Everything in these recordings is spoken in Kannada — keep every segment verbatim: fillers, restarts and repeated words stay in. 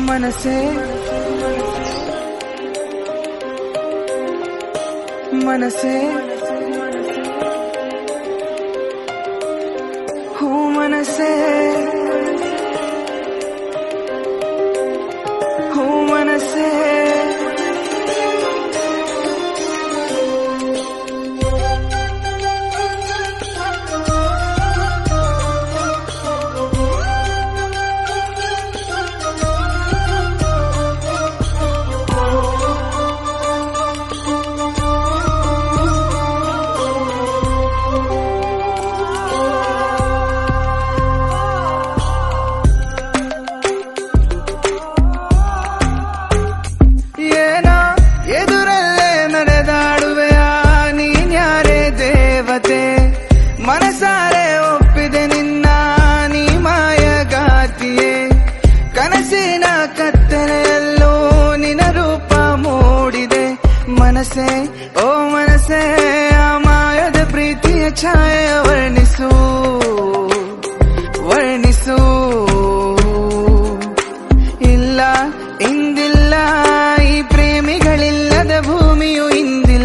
ಮನಸೇ ಮನಸೇ ಹೂ ಮನಸೇ ಹೂ ಮನಸೇ ಮನಸಾರೆ ಒಪ್ಪಿದೆ ನಿನ್ನ ನೀ ಮಾಯಗಾತಿಯೇ ಕನಸಿನ ಕತ್ತಲೆಯಲ್ಲೂ ನಿನ್ನ ರೂಪ ಮೂಡಿದೆ ಮನಸೇ ಓ ಮನಸೇ ಆ ಮಾಯದ ಪ್ರೀತಿಯ ಛಾಯೆ ವರ್ಣಿಸು ವರ್ಣಿಸು ಇಲ್ಲ ಇಂದಿಲ್ಲ ಈ ಪ್ರೇಮಿಗಳಿಲ್ಲದ ಭೂಮಿಯು ಇಂದಿಲ್ಲ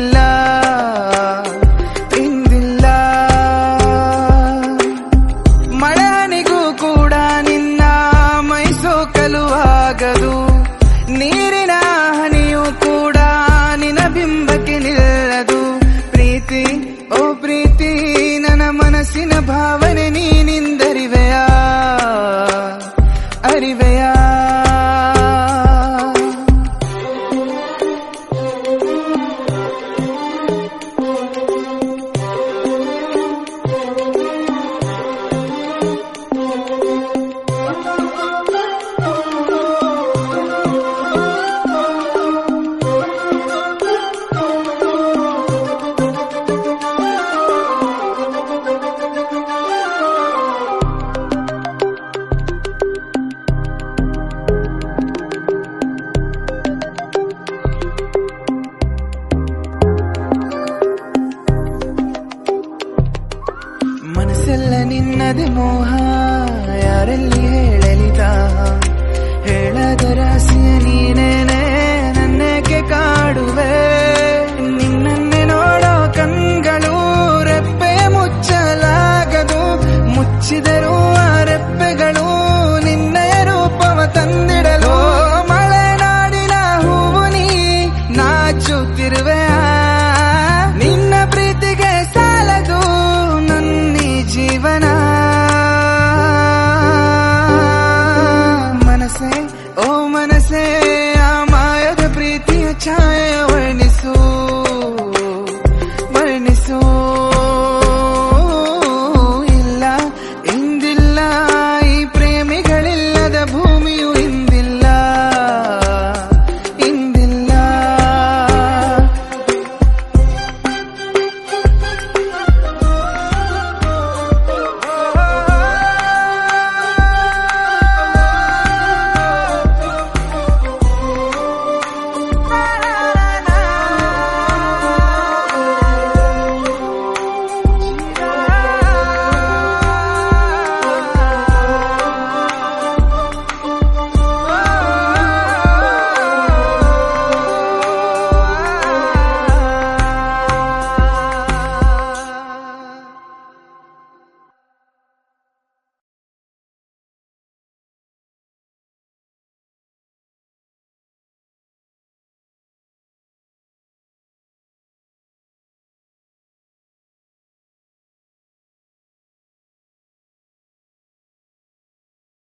ನೀರಿನ ಹನಿಯೂ ಕೂಡ ನಿನ್ನ ಬಿಂಬಕ್ಕೆ ನಿಲ್ಲದು ಪ್ರೀತಿ ಓ ಪ್ರೀತಿ ನನ್ನ ಮನಸ್ಸಿನ ಭಾವನೆ ನೀನಿಂದರಿವೆಯಾ ಅರಿವೆಯಾ ಮನಸ್ಸೆಲ್ಲ ನಿನ್ನದೆ ಮೋಹ ಯಾರೆಲ್ಲ